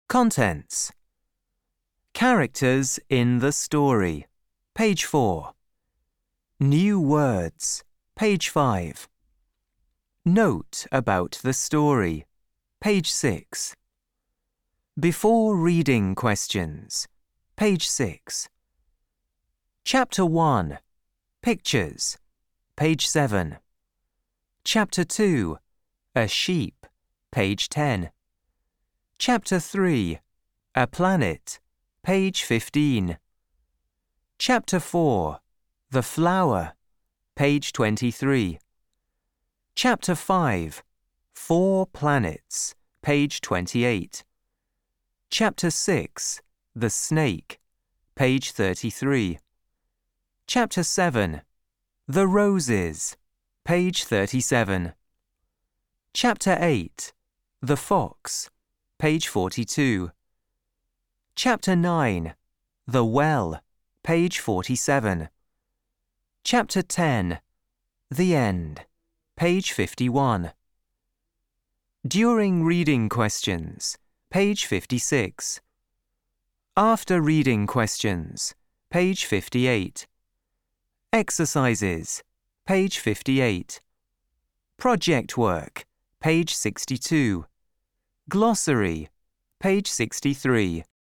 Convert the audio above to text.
Contents. Characters in the story. Page 4. New words. Page 5. Note about the story. Page 6. Before reading questions. Page 6. Chapter 1. Pictures. Page 7. Chapter 2. A sheep. Page 10. Chapter 3. A planet. Page 15. Chapter 4. The flower. Page 23. Chapter 5. 4 planets. Page 28. Chapter 6. The snake. Page 33. Chapter 7. The roses. Page 37. Chapter 8. The fox. Page 42. Chapter 9. The well. Page 47. Chapter 10. The end. Page 51. During reading questions. Page 56. After reading questions. Page 58. Exercises. Page 58. Project work. Page 62. Glossary. Page 63.